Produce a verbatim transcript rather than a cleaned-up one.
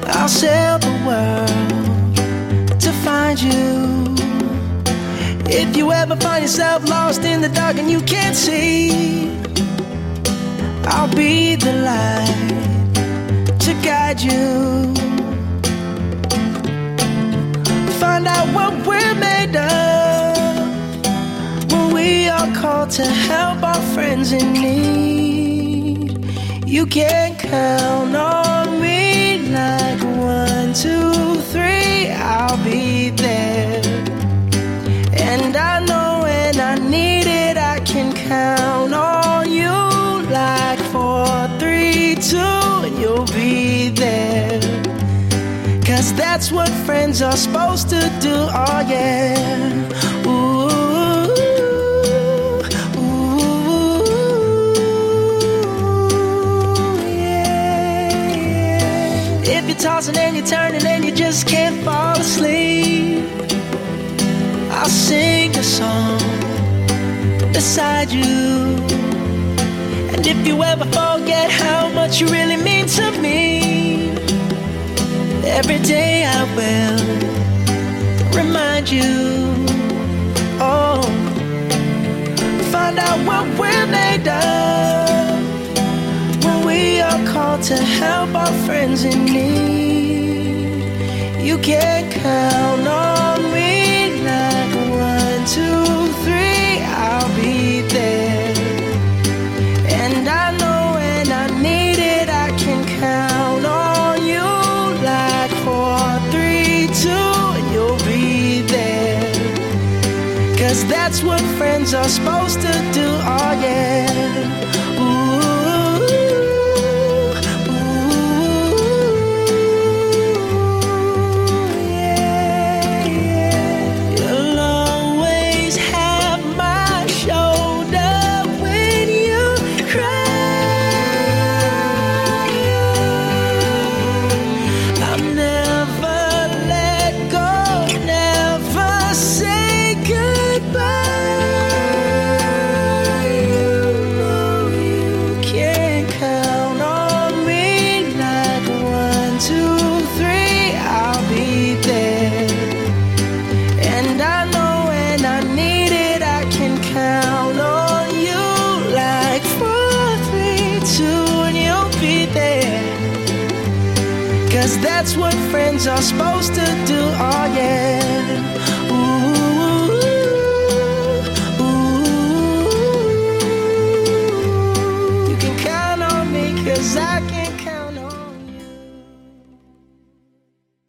I'll sail the world to find you. If you ever find yourself lost in the dark and you can't see, I'll be the light to guide you. Find out what we're made of when we are called to help our friends in need. You can count on me like one, two, three, I'll be there. And I know when I need it, I can count on you like four, three, two, and you'll be there. Cause that's what friends are supposed to do, oh yeah. Ooh, ooh, yeah, yeah. If you're tossing and you're turning and you just can't fall asleep, I'll sing a song beside you. And if you ever forget how much you really mean to me, every day I will remind you. Oh, find out what we're made of when we are called to help our friends in need. You can count on me like one, two, three, I'll be there. And I know when I need it, I can count on you like four, three, two, and you'll be there. Cause that's what friends are supposed to do, oh yeah. Ooh. Cause that's what friends are supposed to do, oh yeah. Ooh.